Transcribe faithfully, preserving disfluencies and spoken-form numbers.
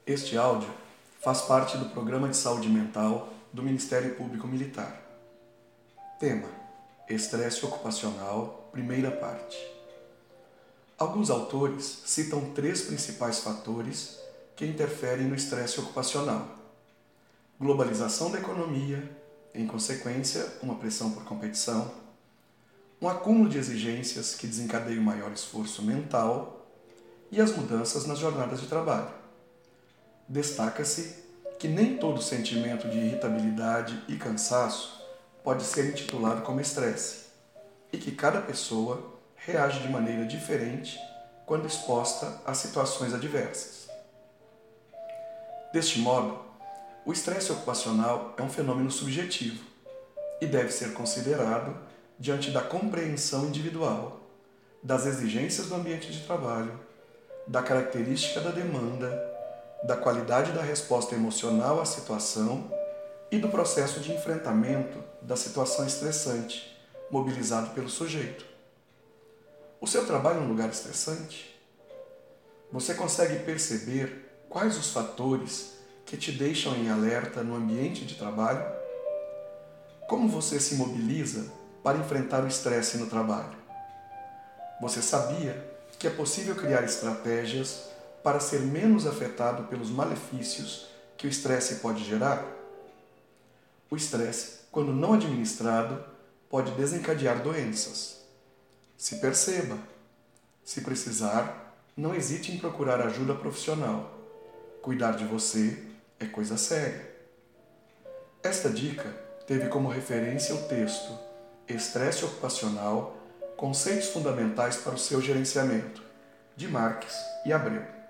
Este áudio faz parte do Programa de Saúde Mental do Ministério Público Militar. Tema: Estresse ocupacional, primeira parte. Alguns autores citam três principais fatores que interferem no estresse ocupacional: globalização da economia, em consequência, uma pressão por competição, um acúmulo de exigências que desencadeia um maior esforço mental e as mudanças nas jornadas de trabalho. Destaca-se que nem todo sentimento de irritabilidade e cansaço pode ser intitulado como estresse, e que cada pessoa reage de maneira diferente quando exposta a situações adversas. Deste modo, o estresse ocupacional é um fenômeno subjetivo e deve ser considerado diante da compreensão individual, das exigências do ambiente de trabalho, da característica da demanda, da qualidade da resposta emocional à situação e do processo de enfrentamento da situação estressante, mobilizado pelo sujeito. O seu trabalho é um lugar estressante? Você consegue perceber quais os fatores que te deixam em alerta no ambiente de trabalho? Como você se mobiliza para enfrentar o estresse no trabalho? Você sabia que é possível criar estratégias para ser menos afetado pelos malefícios que o estresse pode gerar? O estresse, quando não administrado, pode desencadear doenças. Se perceba. Se precisar, não hesite em procurar ajuda profissional. Cuidar de você é coisa séria. Esta dica teve como referência o texto Estresse Ocupacional, Conceitos Fundamentais para o seu Gerenciamento, de Marques e Abreu.